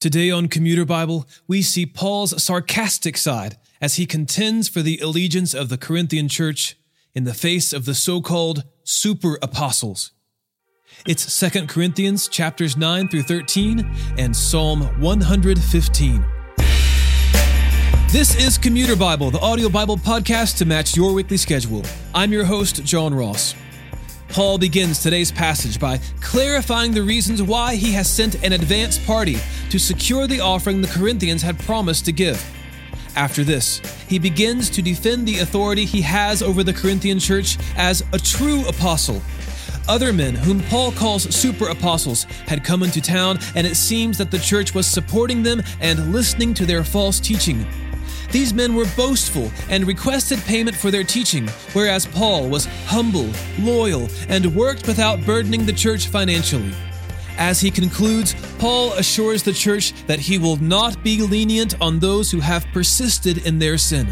Today on Commuter Bible, we see Paul's sarcastic side as he contends for the allegiance of the Corinthian church in the face of the so-called super apostles. It's 2 Corinthians chapters 9 through 13 and Psalm 115. This is Commuter Bible, the audio Bible podcast to match your weekly schedule. I'm your host, John Ross. Paul begins today's passage by clarifying the reasons why he has sent an advance party to secure the offering the Corinthians had promised to give. After this, he begins to defend the authority he has over the Corinthian church as a true apostle. Other men, whom Paul calls super apostles, had come into town, and it seems that the church was supporting them and listening to their false teaching. These men were boastful and requested payment for their teaching, whereas Paul was humble, loyal, and worked without burdening the church financially. As he concludes, Paul assures the church that he will not be lenient on those who have persisted in their sin.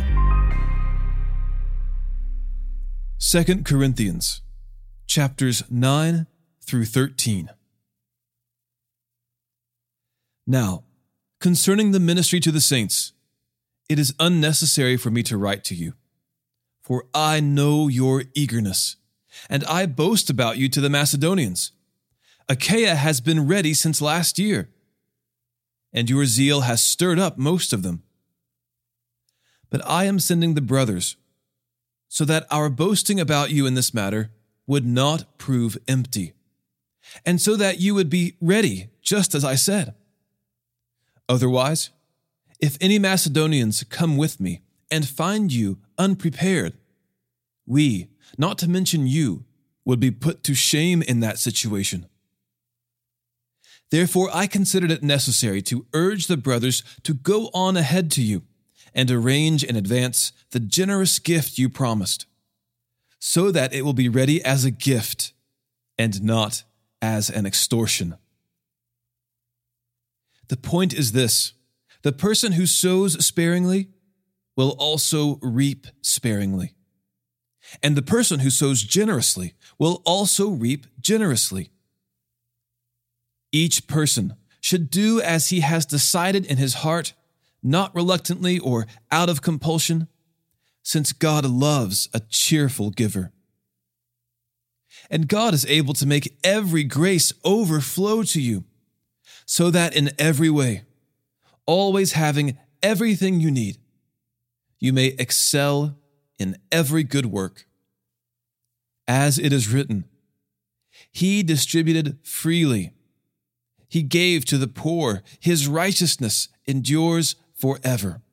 2 Corinthians, chapters 9 through 13. Now, concerning the ministry to the saints, it is unnecessary for me to write to you, for I know your eagerness, and I boast about you to the Macedonians. Achaia has been ready since last year, and your zeal has stirred up most of them. But I am sending the brothers, so that our boasting about you in this matter would not prove empty, and so that you would be ready, just as I said. Otherwise, if any Macedonians come with me and find you unprepared, we, not to mention you, would be put to shame in that situation. Therefore, I considered it necessary to urge the brothers to go on ahead to you and arrange in advance the generous gift you promised, so that it will be ready as a gift and not as an extortion. The point is this: the person who sows sparingly will also reap sparingly, and the person who sows generously will also reap generously. Each person should do as he has decided in his heart, not reluctantly or out of compulsion, since God loves a cheerful giver. And God is able to make every grace overflow to you, so that in every way, always having everything you need, you may excel in every good work. As it is written, He distributed freely. He gave to the poor. His righteousness endures forever.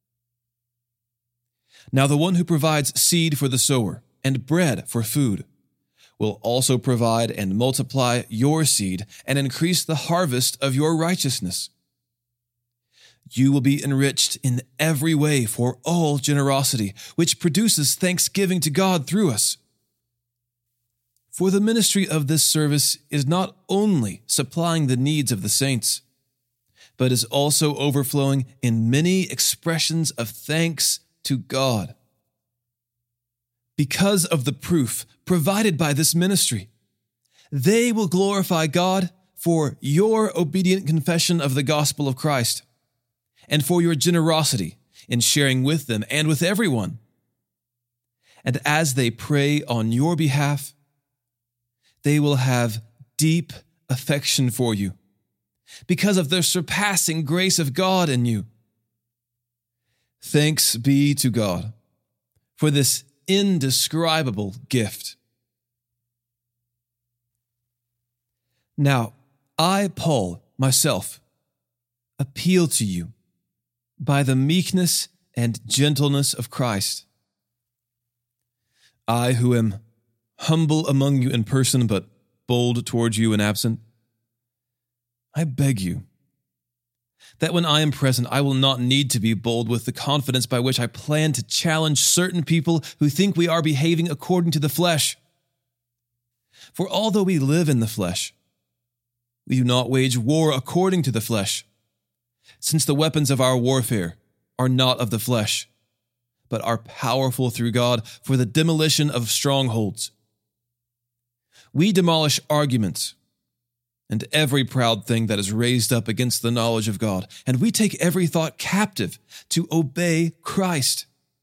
Now the one who provides seed for the sower and bread for food will also provide and multiply your seed and increase the harvest of your righteousness. You will be enriched in every way for all generosity, which produces thanksgiving to God through us. For the ministry of this service is not only supplying the needs of the saints, but is also overflowing in many expressions of thanks to God. Because of the proof provided by this ministry, they will glorify God for your obedient confession of the gospel of Christ, and for your generosity in sharing with them and with everyone. And as they pray on your behalf, they will have deep affection for you because of the surpassing grace of God in you. Thanks be to God for this indescribable gift. Now, I, Paul, myself, appeal to you by the meekness and gentleness of Christ. I, who am humble among you in person, but bold towards you when absent, I beg you that when I am present, I will not need to be bold with the confidence by which I plan to challenge certain people who think we are behaving according to the flesh. For although we live in the flesh, we do not wage war according to the flesh, since the weapons of our warfare are not of the flesh, but are powerful through God for the demolition of strongholds. We demolish arguments and every proud thing that is raised up against the knowledge of God, and we take every thought captive to obey Christ.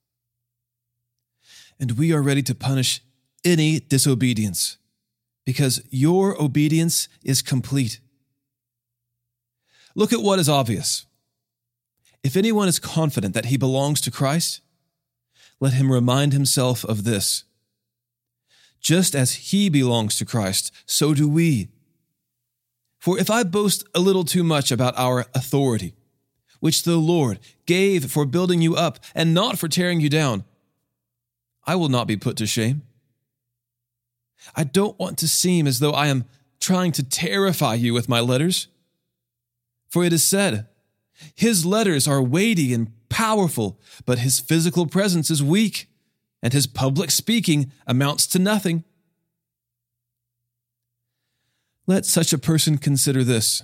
And we are ready to punish any disobedience, because your obedience is complete. Look at what is obvious. If anyone is confident that he belongs to Christ, let him remind himself of this. Just as he belongs to Christ, so do we. For if I boast a little too much about our authority, which the Lord gave for building you up and not for tearing you down, I will not be put to shame. I don't want to seem as though I am trying to terrify you with my letters. For it is said, his letters are weighty and powerful, but his physical presence is weak, and his public speaking amounts to nothing. Let such a person consider this.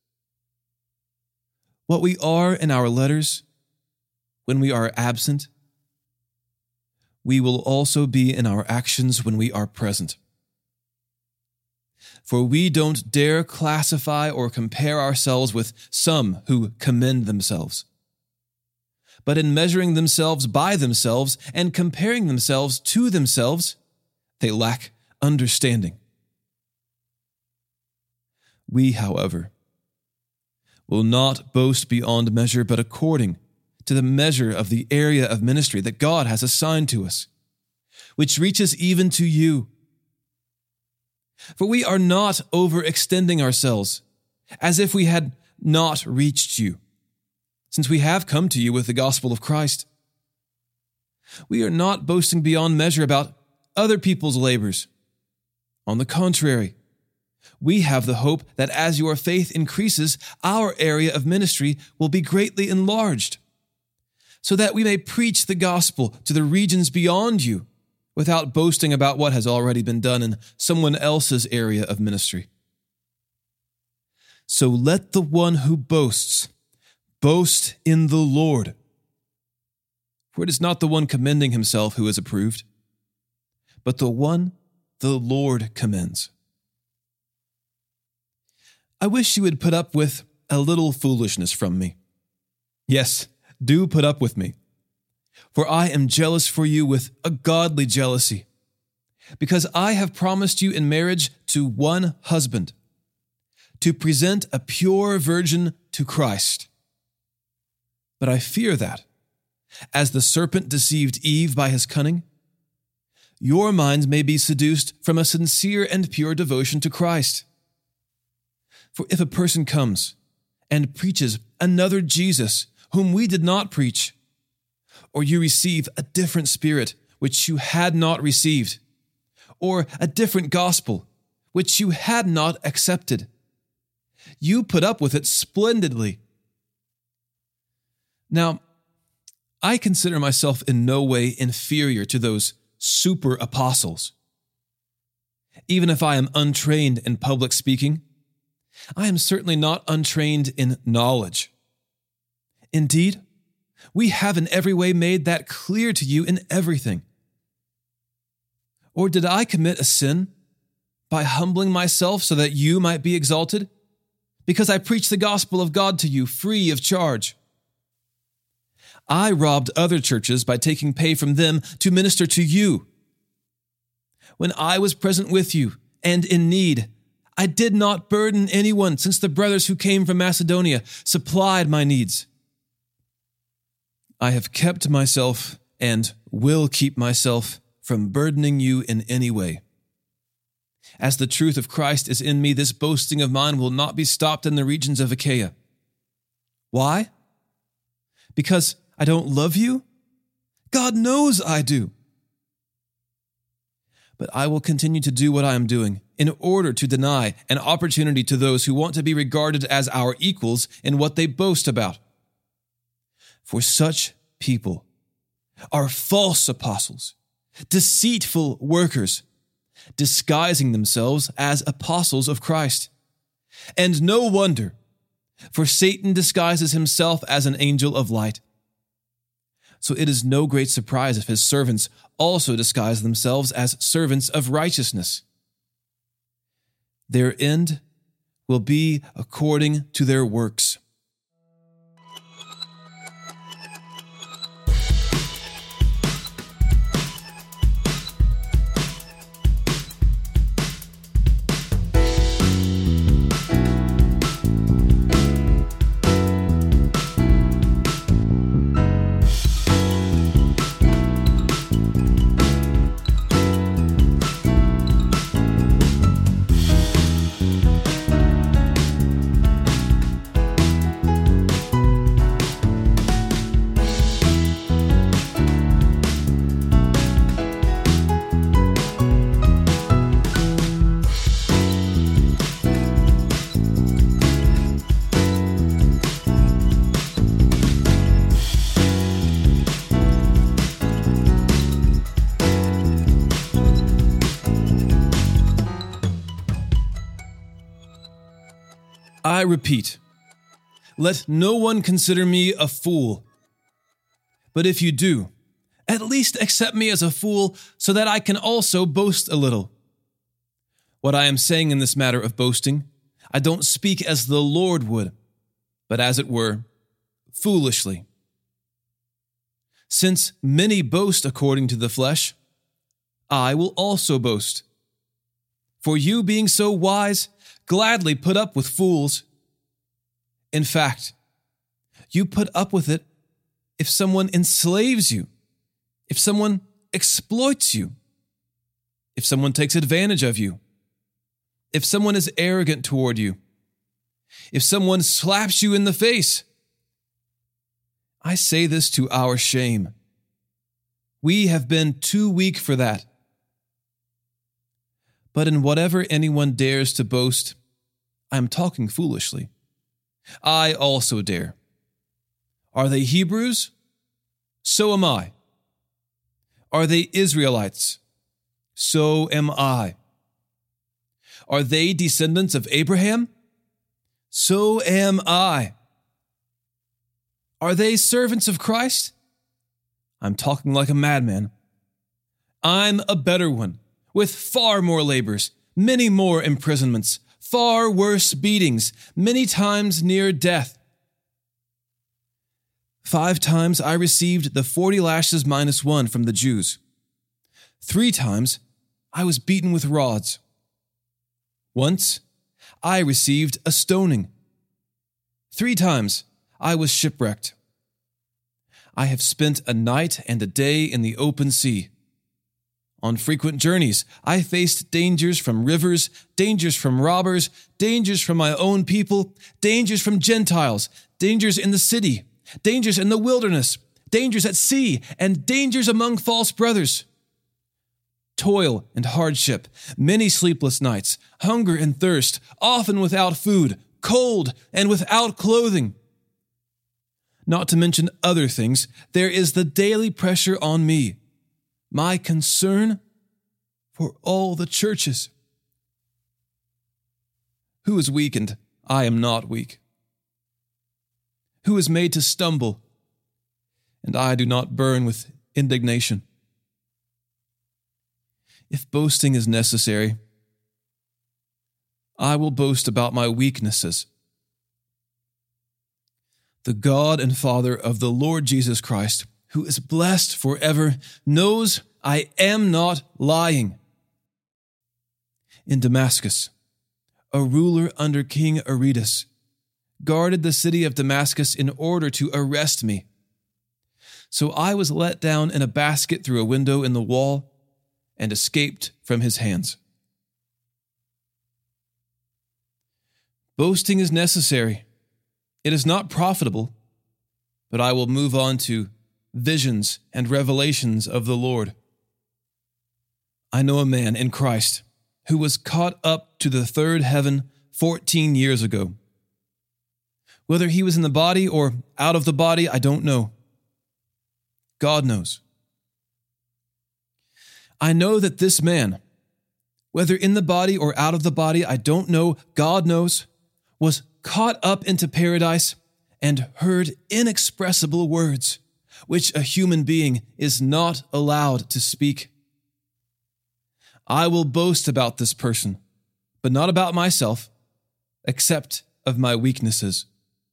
What we are in our letters, when we are absent, we will also be in our actions when we are present. For we don't dare classify or compare ourselves with some who commend themselves. But in measuring themselves by themselves and comparing themselves to themselves, they lack understanding. We, however, will not boast beyond measure, but according to the measure of the area of ministry that God has assigned to us, which reaches even to you. For we are not overextending ourselves, as if we had not reached you, since we have come to you with the gospel of Christ. We are not boasting beyond measure about other people's labors. On the contrary, we have the hope that as your faith increases, our area of ministry will be greatly enlarged, so that we may preach the gospel to the regions beyond you without boasting about what has already been done in someone else's area of ministry. So let the one who boasts boast in the Lord. For it is not the one commending himself who is approved, but the one the Lord commends. I wish you would put up with a little foolishness from me. Yes, do put up with me. For I am jealous for you with a godly jealousy, because I have promised you in marriage to one husband, to present a pure virgin to Christ. But I fear that, as the serpent deceived Eve by his cunning, your minds may be seduced from a sincere and pure devotion to Christ. For if a person comes and preaches another Jesus whom we did not preach, or you receive a different spirit which you had not received, or a different gospel which you had not accepted, you put up with it splendidly. Now, I consider myself in no way inferior to those super apostles. Even if I am untrained in public speaking, I am certainly not untrained in knowledge. Indeed, we have in every way made that clear to you in everything. Or did I commit a sin by humbling myself so that you might be exalted? Because I preached the gospel of God to you free of charge. I robbed other churches by taking pay from them to minister to you. When I was present with you and in need, I did not burden anyone, since the brothers who came from Macedonia supplied my needs. I have kept myself and will keep myself from burdening you in any way. As the truth of Christ is in me, this boasting of mine will not be stopped in the regions of Achaia. Why? Because I don't love you? God knows I do. But I will continue to do what I am doing in order to deny an opportunity to those who want to be regarded as our equals in what they boast about. For such people are false apostles, deceitful workers, disguising themselves as apostles of Christ. And no wonder, for Satan disguises himself as an angel of light. So it is no great surprise if his servants also disguise themselves as servants of righteousness. Their end will be according to their works. I repeat, let no one consider me a fool. But if you do, at least accept me as a fool so that I can also boast a little. What I am saying in this matter of boasting, I don't speak as the Lord would, but as it were, foolishly. Since many boast according to the flesh, I will also boast. For you, being so wise, gladly put up with fools. In fact, you put up with it if someone enslaves you, if someone exploits you, if someone takes advantage of you, if someone is arrogant toward you, if someone slaps you in the face. I say this to our shame. We have been too weak for that. But in whatever anyone dares to boast, I am talking foolishly. I also dare. Are they Hebrews? So am I. Are they Israelites? So am I. Are they descendants of Abraham? So am I. Are they servants of Christ? I'm talking like a madman. I'm a better one, with far more labors, many more imprisonments, far worse beatings, many times near death. 5 times I received the 40 lashes minus 1 from the Jews. 3 times I was beaten with rods. Once I received a stoning. 3 times I was shipwrecked. I have spent a night and a day in the open sea. On frequent journeys, I faced dangers from rivers, dangers from robbers, dangers from my own people, dangers from Gentiles, dangers in the city, dangers in the wilderness, dangers at sea, and dangers among false brothers. Toil and hardship, many sleepless nights, hunger and thirst, often without food, cold and without clothing. Not to mention other things, there is the daily pressure on me, my concern for all the churches. Who is weakened? I am not weak. Who is made to stumble? And I do not burn with indignation. If boasting is necessary, I will boast about my weaknesses. The God and Father of the Lord Jesus Christ, who is blessed forever, knows I am not lying. In Damascus, a ruler under King Aretas guarded the city of Damascus in order to arrest me. So I was let down in a basket through a window in the wall and escaped from his hands. Boasting is necessary. It is not profitable, but I will move on to visions and revelations of the Lord. I know a man in Christ who was caught up to the third heaven 14 years ago. Whether he was in the body or out of the body, I don't know. God knows. I know that this man, whether in the body or out of the body, I don't know, God knows, was caught up into paradise and heard inexpressible words, which a human being is not allowed to speak. I will boast about this person, but not about myself. except of my weaknesses.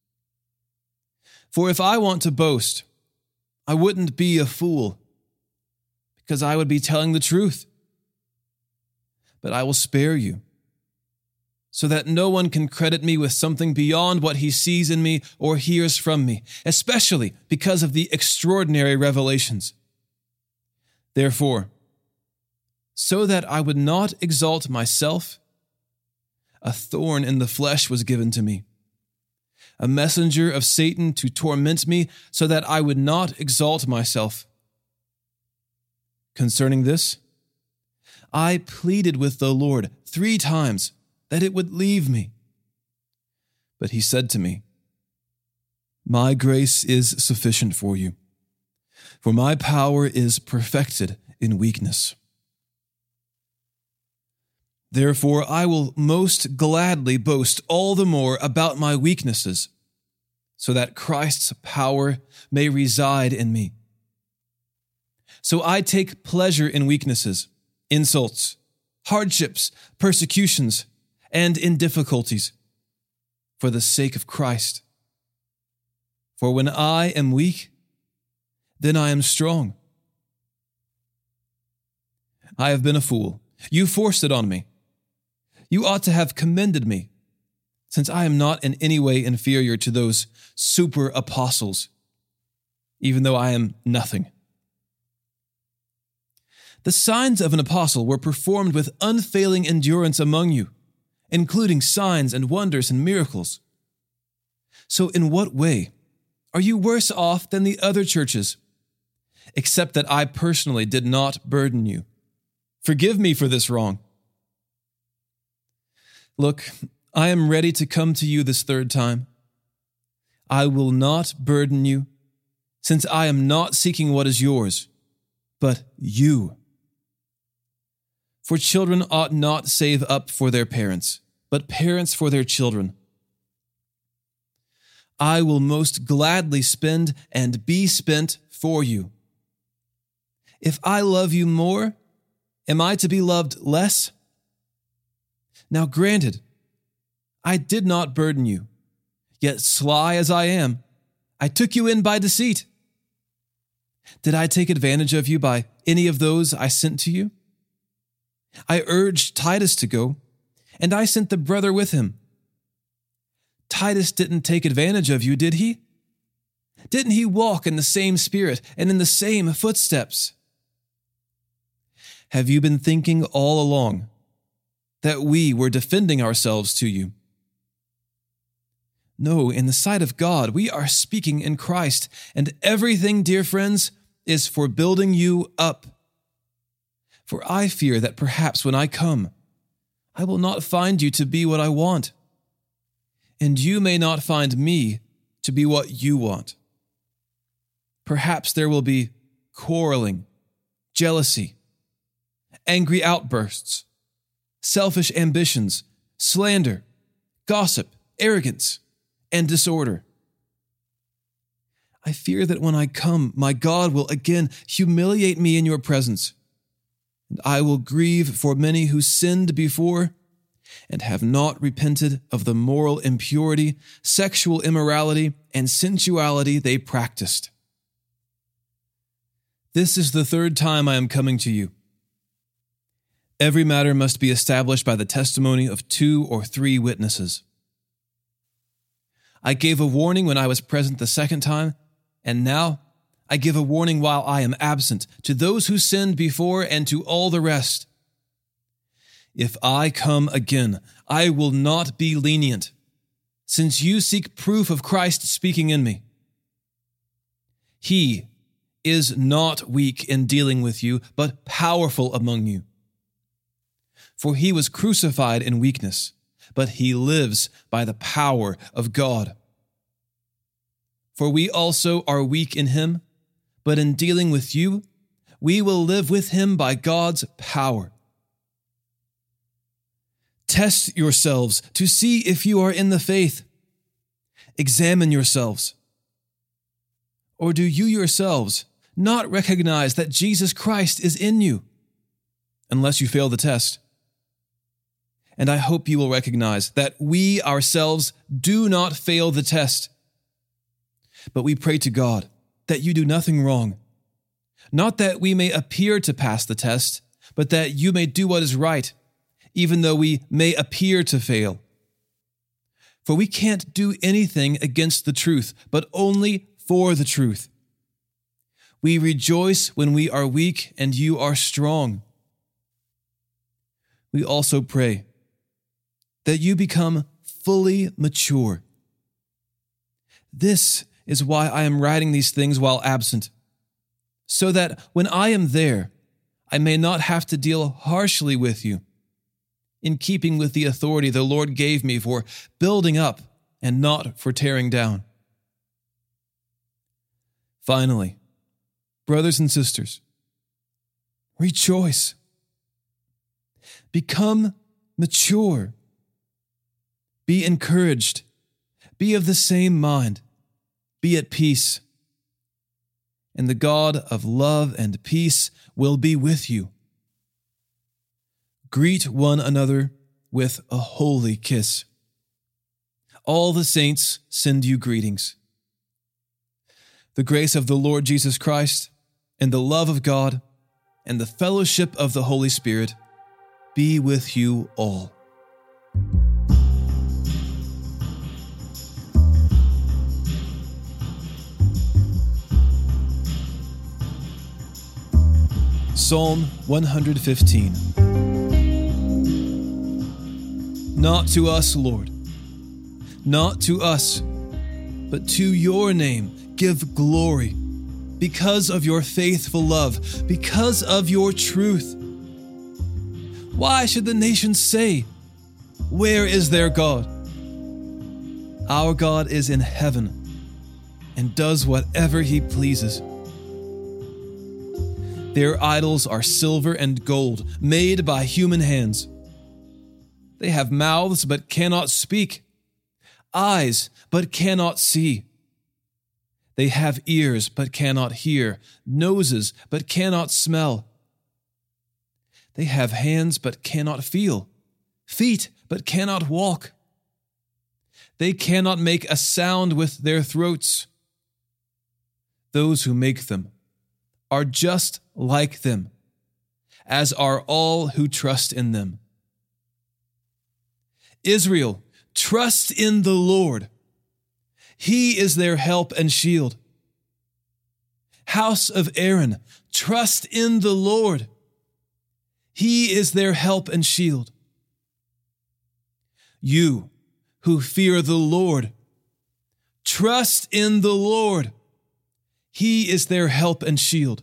For if I want to boast, I wouldn't be a fool, because I would be telling the truth. But I will spare you, so that no one can credit me with something beyond what he sees in me or hears from me, especially because of the extraordinary revelations. Therefore, so that I would not exalt myself, a thorn in the flesh was given to me, a messenger of Satan to torment me, so that I would not exalt myself. Concerning this, I pleaded with the Lord 3 times that it would leave me. But he said to me, "My grace is sufficient for you, for my power is perfected in weakness." Therefore, I will most gladly boast all the more about my weaknesses, so that Christ's power may reside in me. So I take pleasure in weaknesses, insults, hardships, persecutions, and in difficulties, for the sake of Christ. For when I am weak, then I am strong. I have been a fool. You forced it on me. You ought to have commended me, since I am not in any way inferior to those super apostles, even though I am nothing. The signs of an apostle were performed with unfailing endurance among you, including signs and wonders and miracles. So in what way are you worse off than the other churches, except that I personally did not burden you? Forgive me for this wrong. Look, I am ready to come to you this 3rd time. I will not burden you, since I am not seeking what is yours, but you. For children ought not save up for their parents, but parents for their children. I will most gladly spend and be spent for you. If I love you more, am I to be loved less? Now granted, I did not burden you, yet sly as I am, I took you in by deceit. Did I take advantage of you by any of those I sent to you? I urged Titus to go, and I sent the brother with him. Titus didn't take advantage of you, did he? Didn't he walk in the same spirit and in the same footsteps? Have you been thinking all along that we were defending ourselves to you? No, in the sight of God, we are speaking in Christ, and everything, dear friends, is for building you up. For I fear that perhaps when I come, I will not find you to be what I want, and you may not find me to be what you want. Perhaps there will be quarreling, jealousy, angry outbursts, selfish ambitions, slander, gossip, arrogance, and disorder. I fear that when I come, my God will again humiliate me in your presence, and I will grieve for many who sinned before and have not repented of the moral impurity, sexual immorality, and sensuality they practiced. This is the 3rd time I am coming to you. Every matter must be established by the testimony of 2 or 3 witnesses. I gave a warning when I was present the 2nd time, and now I give a warning while I am absent to those who sinned before and to all the rest. If I come again, I will not be lenient, since you seek proof of Christ speaking in me. He is not weak in dealing with you, but powerful among you. For he was crucified in weakness, but he lives by the power of God. For we also are weak in him, but in dealing with you, we will live with him by God's power. Test yourselves to see if you are in the faith. Examine yourselves. Or do you yourselves not recognize that Jesus Christ is in you, unless you fail the test? And I hope you will recognize that we ourselves do not fail the test. But we pray to God that you do nothing wrong. Not that we may appear to pass the test, but that you may do what is right, even though we may appear to fail. For we can't do anything against the truth, but only for the truth. We rejoice when we are weak and you are strong. We also pray that you become fully mature. This is why I am writing these things while absent, so that when I am there, I may not have to deal harshly with you, in keeping with the authority the Lord gave me for building up and not for tearing down. Finally, brothers and sisters, rejoice. Become mature. Be encouraged. Be of the same mind. Be at peace. And the God of love and peace will be with you. Greet one another with a holy kiss. All the saints send you greetings. The grace of the Lord Jesus Christ, and the love of God, and the fellowship of the Holy Spirit be with you all. Psalm 115. Not to us, Lord, not to us, but to your name give glory, because of your faithful love, because of your truth. Why should the nations say, where is their God? Our God is in heaven and does whatever he pleases. Their idols are silver and gold, made by human hands. They have mouths but cannot speak, eyes but cannot see. They have ears but cannot hear, noses but cannot smell. They have hands but cannot feel, feet but cannot walk. They cannot make a sound with their throats. Those who make them are just like them, as are all who trust in them. Israel, trust in the Lord. He is their help and shield. House of Aaron, trust in the Lord. He is their help and shield. You who fear the Lord, trust in the Lord. He is their help and shield.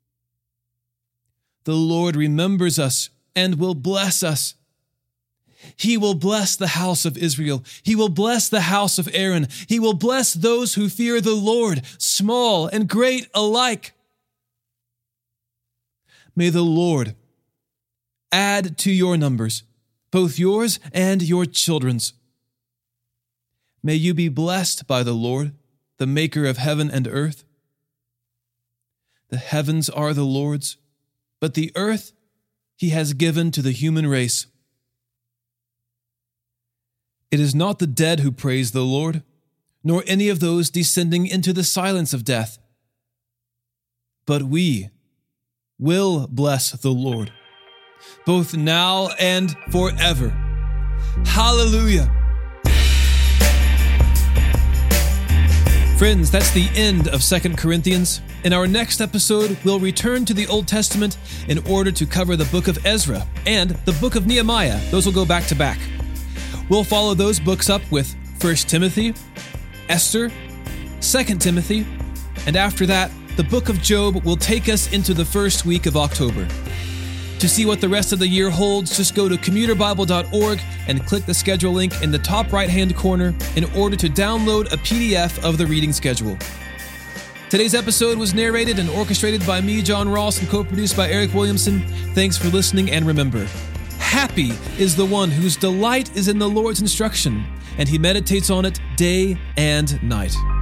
The Lord remembers us and will bless us. He will bless the house of Israel. He will bless the house of Aaron. He will bless those who fear the Lord, small and great alike. May the Lord add to your numbers, both yours and your children's. May you be blessed by the Lord, the maker of heaven and earth. The heavens are the Lord's, but the earth he has given to the human race. It is not the dead who praise the Lord, nor any of those descending into the silence of death. But we will bless the Lord, both now and forever. Hallelujah! Friends, that's the end of 2 Corinthians. In our next episode, we'll return to the Old Testament in order to cover the book of Ezra and the book of Nehemiah. Those will go back to back. We'll follow those books up with 1 Timothy, Esther, 2 Timothy, and after that, the book of Job will take us into the first week of October. To see what the rest of the year holds, just go to commuterbible.org and click the schedule link in the top right-hand corner in order to download a PDF of the reading schedule. Today's episode was narrated and orchestrated by me, John Ross, and co-produced by Eric Williamson. Thanks for listening, and remember, happy is the one whose delight is in the Lord's instruction, and he meditates on it day and night.